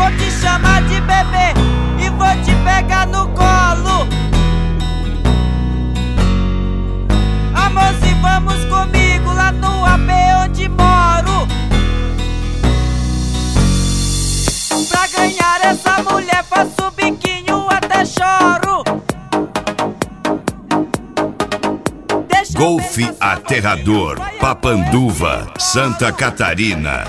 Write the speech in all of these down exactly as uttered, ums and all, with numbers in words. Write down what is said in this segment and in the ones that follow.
Vou te chamar de bebê e vou te pegar no colo. Amorzinho, vamos comigo lá no A P onde moro. Pra ganhar essa mulher faço biquinho até choro. Golfe Aterrador, Papanduva, Santa Catarina.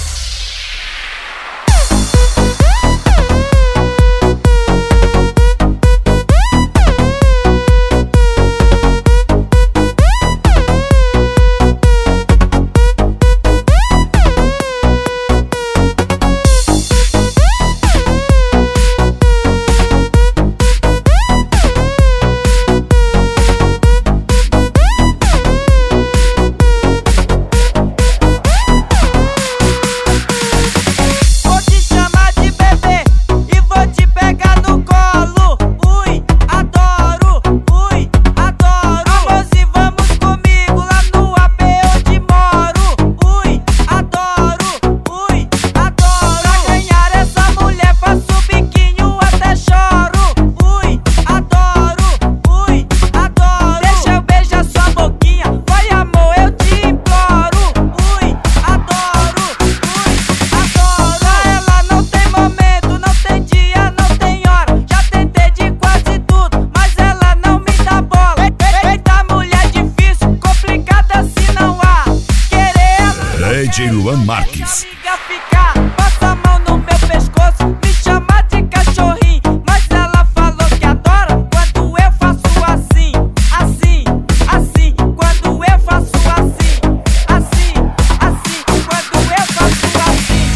D J Luan Marques. Ficar, passa a mão no meu pescoço, me chama de cachorrinho, mas ela falou que adora quando eu faço assim, assim, assim, quando eu faço assim, assim, assim, quando eu faço assim.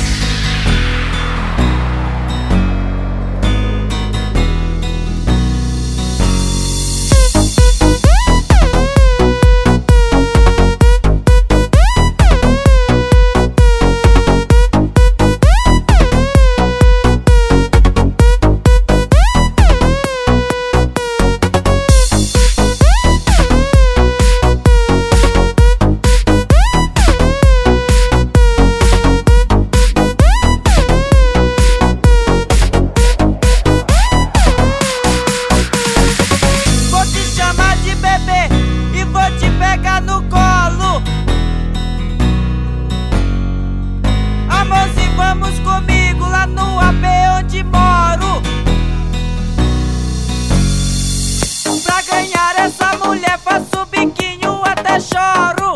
E vou te pegar no colo. Amorzinho, vamos comigo lá no A P onde moro. Pra ganhar essa mulher faço biquinho até choro.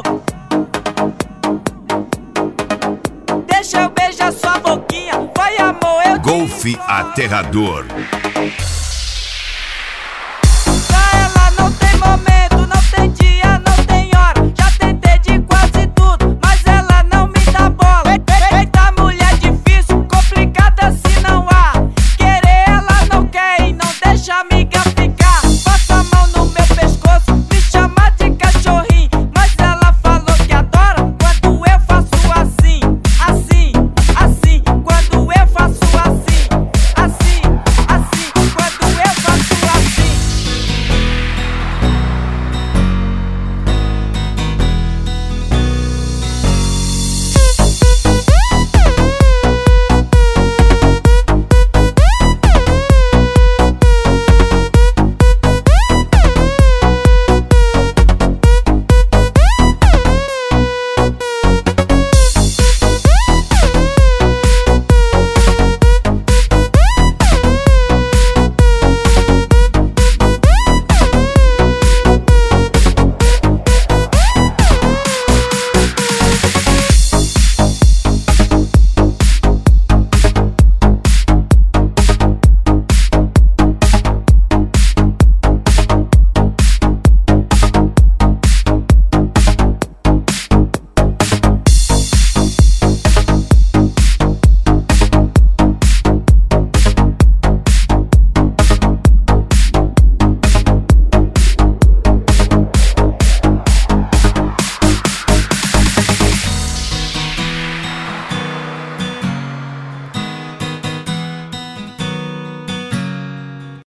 Deixa eu beijar sua boquinha, vai amor, eu te Golfe Aterrador.